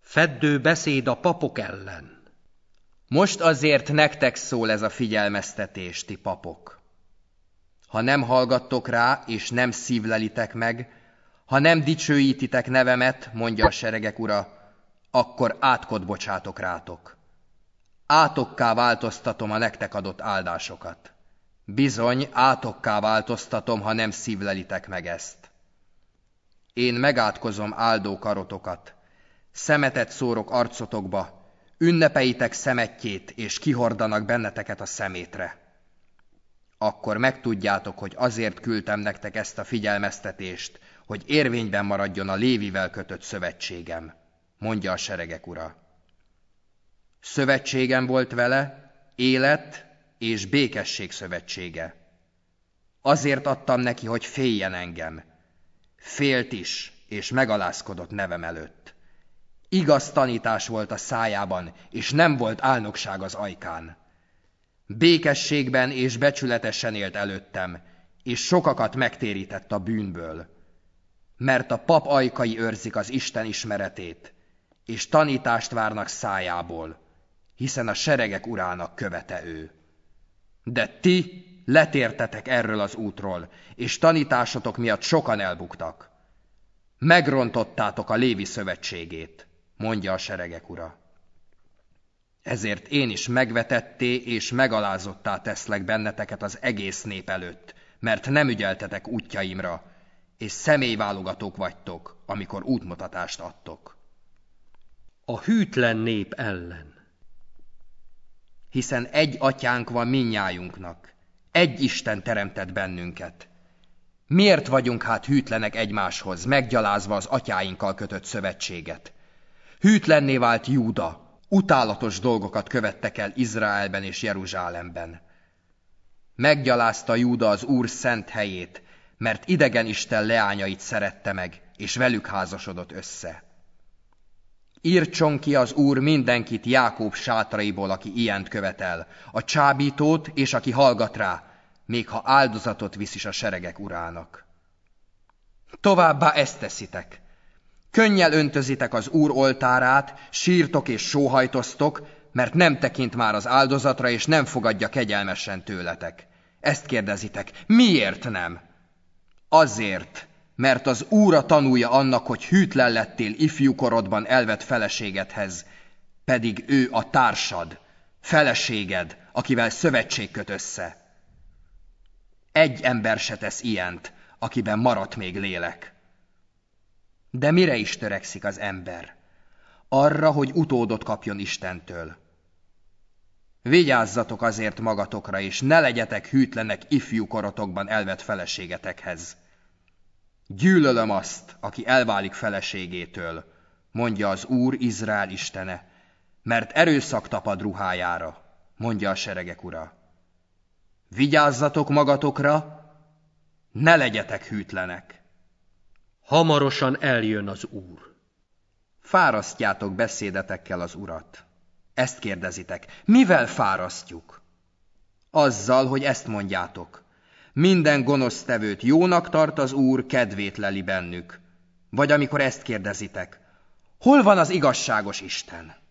Feddő beszéd a papok ellen. Most azért nektek szól ez a figyelmeztetés, ti papok. Ha nem hallgattok rá, és nem szívlelitek meg, ha nem dicsőítitek nevemet, mondja a seregek ura, akkor átkot bocsátok rátok. Átokká változtatom a nektek adott áldásokat. Bizony, átokká változtatom, ha nem szívlelitek meg ezt. Én megátkozom áldó karotokat, szemetet szórok arcotokba, ünnepeitek szemetjét, és kihordanak benneteket a szemétre. Akkor megtudjátok, hogy azért küldtem nektek ezt a figyelmeztetést, hogy érvényben maradjon a Lévivel kötött szövetségem, mondja a seregek ura. Szövetségem volt vele, élet és békesség szövetsége. Azért adtam neki, hogy féljen engem. Félt is, és megalázkodott nevem előtt. Igaz tanítás volt a szájában, és nem volt álnokság az ajkán. Békességben és becsületesen élt előttem, és sokakat megtérített a bűnből. Mert a pap ajkai őrzik az Isten ismeretét, és tanítást várnak szájából, hiszen a seregek urának követe ő. De ti letértetek erről az útról, és tanításotok miatt sokan elbuktak. Megrontottátok a Lévi szövetségét, mondja a seregek ura. Ezért én is megvetetté és megalázottá teszlek benneteket az egész nép előtt, mert nem ügyeltetek útjaimra, és személyválogatók vagytok, amikor útmutatást adtok. A hűtlen nép ellen. Hiszen egy atyánk van mindnyájunknak, egy Isten teremtett bennünket. Miért vagyunk hát hűtlenek egymáshoz, meggyalázva az atyáinkkal kötött szövetséget? Hűtlenné vált Júda, utálatos dolgokat követtek el Izraelben és Jeruzsálemben. Meggyalázta Júda az Úr szent helyét, mert idegen isten leányait szerette meg, és velük házasodott össze. Írtson ki az Úr mindenkit Jákób sátraiból, aki ilyent követel, a csábítót és aki hallgat rá, még ha áldozatot visz is a seregek urának. Továbbá ezt teszitek. Könnyel öntözitek az Úr oltárát, sírtok és sóhajtoztok, mert nem tekint már az áldozatra, és nem fogadja kegyelmesen tőletek. Ezt kérdezitek, miért nem? Azért, mert az Úr a tanúja annak, hogy hűtlen lettél ifjúkorodban elvett feleségedhez, pedig ő a társad, feleséged, akivel szövetség köt össze. Egy ember se tesz ilyent, akiben maradt még lélek. De mire is törekszik az ember? Arra, hogy utódot kapjon Istentől. Vigyázzatok azért magatokra, és ne legyetek hűtlenek ifjúkorotokban elvett feleségetekhez. Gyűlölöm azt, aki elválik feleségétől, mondja az Úr Izrael istene, mert erőszak tapad ruhájára, mondja a seregek ura. Vigyázzatok magatokra, ne legyetek hűtlenek. Hamarosan eljön az Úr. Fárasztjátok beszédetekkel az Urat. Ezt kérdezitek, mivel fárasztjuk? Azzal, hogy ezt mondjátok. Minden gonosztevőt jónak tart az Úr, kedvét leli bennük. Vagy amikor ezt kérdezitek, hol van az igazságos Isten?